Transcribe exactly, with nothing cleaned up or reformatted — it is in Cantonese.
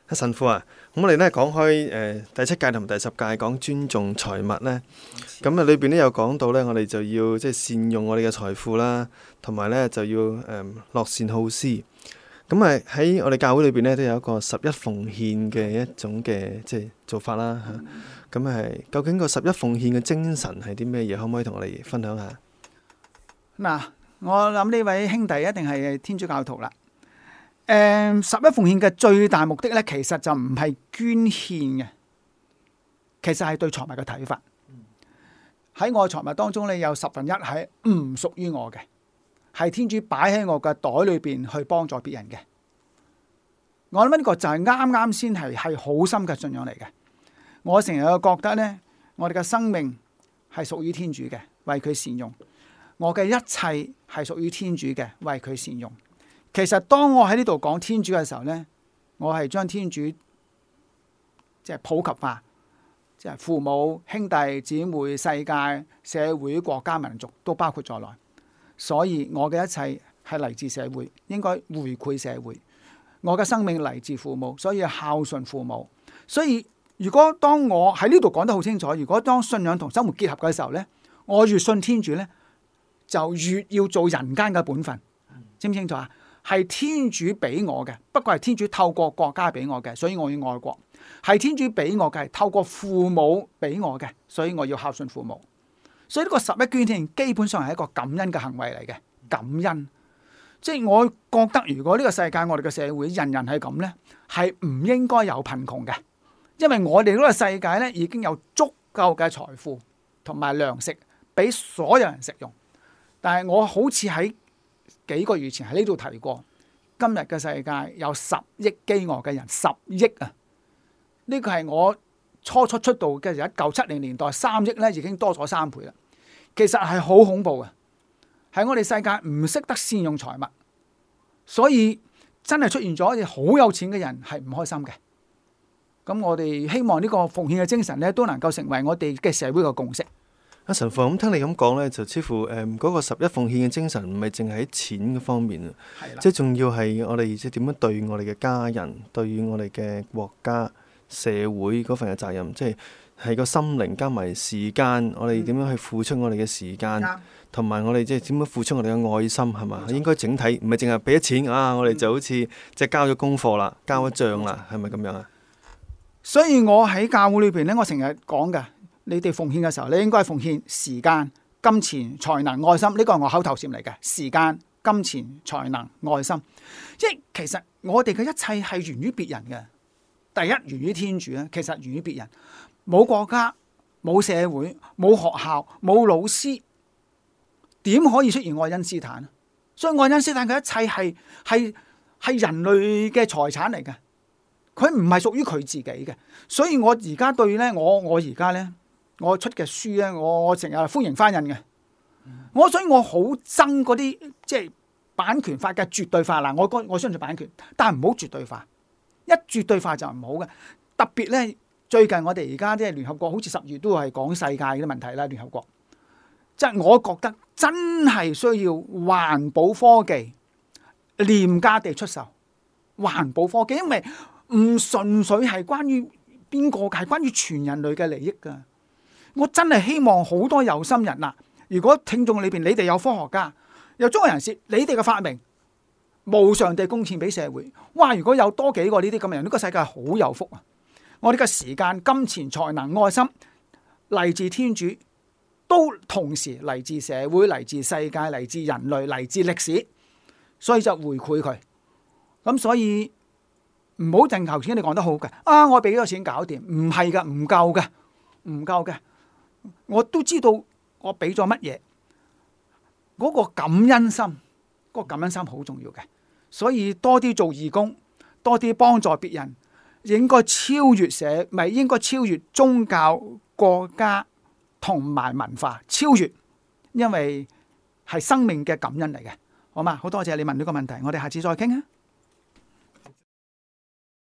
神父啊，咁我哋咧講開誒、呃、第七屆同第十屆講尊重財物咧，咁啊裏邊咧有講到咧，我哋就要即係善用我哋嘅財富啦，同埋咧就要誒、呃、樂善好施。咁啊喺我哋教會裏邊咧都有一個十一奉獻嘅一種嘅即係做法啦嚇。咁係究竟個十一奉獻嘅精神係啲咩嘢？可唔可以同我哋分享下？ 嗱，我諗呢位兄弟一定係天主教徒啦。誒、嗯，十一奉獻嘅最大目的咧，其實就唔係捐獻嘅，其實係對財物嘅睇法。喺我財物當中咧，有十分一係唔屬於我嘅，係天主擺喺我嘅袋裏邊去幫助別人嘅。我諗呢個就係啱啱先係係好深嘅信仰嚟嘅。我成日覺得咧，我哋嘅生命係屬於天主嘅，為佢善用；我嘅一切係屬於天主嘅，為佢善用。其實當我喺呢度講天主嘅時候呢，我係將天主即係普及化，即係父母、兄弟、姊妹、世界、社會、國家、民族都包括在內。所以我嘅一切係嚟自社會，應該回饋社會。我嘅生命嚟自父母，所以孝順父母。所以如果當我喺呢度講得好清楚，如果當信仰同生活結合嘅時候呢，我越信天主呢，就越要做人間嘅本分，清唔清楚啊？係天主俾我嘅，不過係天主透過國家俾我嘅，所以我要愛國。係天主俾我嘅，係透過父母俾我嘅，所以我要孝順父母。所以呢個十一捐獻基本上係一個感恩嘅行為嚟嘅，感恩。即係我覺得如果呢個世界我哋嘅社會人人係咁呢，係唔應該有貧窮嘅，因為我哋呢個世界呢已經有足夠嘅財富同埋糧食俾所有人食用。但係我好似喺幾個月前喺呢度提過，今日嘅世界有十億飢餓嘅人，十億啊！呢個係我初初出道嘅時候，一九七零年代三億咧已經多咗三倍啦。其實係好恐怖嘅，喺我哋世界唔識得善用財物，所以真係出現咗一啲好有錢嘅人係唔開心嘅。咁我哋希望呢個奉獻嘅精神咧，都能夠成為我哋嘅社會嘅共識。 阿神父，咁聽你咁講咧，就似乎誒嗰、呃那個十一奉獻嘅精神唔係淨係喺錢嘅方面啊，即係仲要係我哋即係點樣對我哋嘅家人、對我哋嘅國家、社會嗰份嘅責任，即係係個心靈加埋時間，我哋點樣去付出我哋嘅時間，同埋、嗯、我哋即係點樣付出我哋嘅愛心，係嘛？應該整體唔係淨係俾咗錢啊，我哋就好似即係交咗功課啦、交咗賬啦，係咪咁樣啊？ 所以我喺教會裏邊咧，我成日講嘅。你哋奉獻嘅時候，你應該奉獻時間、金錢、才能、愛心。呢個係我口頭禪嚟嘅。時間、金錢、才能、愛心，即係其實我哋嘅一切係源於別人嘅。第一源於天主啊，其實源於別人。冇國家、冇社會、冇學校、冇老師，點可以出現愛因斯坦？所以愛因斯坦嘅一切係係係人類嘅財產嚟嘅，佢唔係屬於佢自己嘅。所以我而家對咧，我我而家咧。我出嘅書咧，我我成日歡迎翻印嘅。我所以我好憎嗰啲即係版權法嘅絕對化啦。我我相信版權，但係唔好絕對化。一絕對化就唔好嘅。特別咧，最近我哋而家即係聯合國，好似十月都係講世界嘅問題啦。聯合國即係我覺得真係需要環保科技廉價地出售環保科技，因為唔純粹係關於邊個，係關於全人類嘅利益㗎。我真係希望好多有心人啦！如果聽眾裏邊你哋有科學家、有中國人士，你哋嘅發明無償地貢獻俾社會，哇！如果有多幾個呢啲咁嘅人，呢個世界好有福啊！我哋嘅時間、金錢、才能、愛心嚟自天主，都同時嚟自社會、嚟自世界、嚟自人類、嚟自歷史，所以就回饋佢。咁所以唔好淨頭先你講得好嘅啊！我俾咗錢搞掂，唔係㗎，唔夠嘅，唔夠嘅。我都知道我俾咗乜嘢，嗰個感恩心，嗰個感恩心好重要嘅，所以多啲做義工，多啲幫助別人，應該超越社，咪應該超越宗教、國家同埋文化，超越，因為係生命嘅感恩嚟嘅，好嘛？好多謝你問呢個問題，我哋下次再傾啊！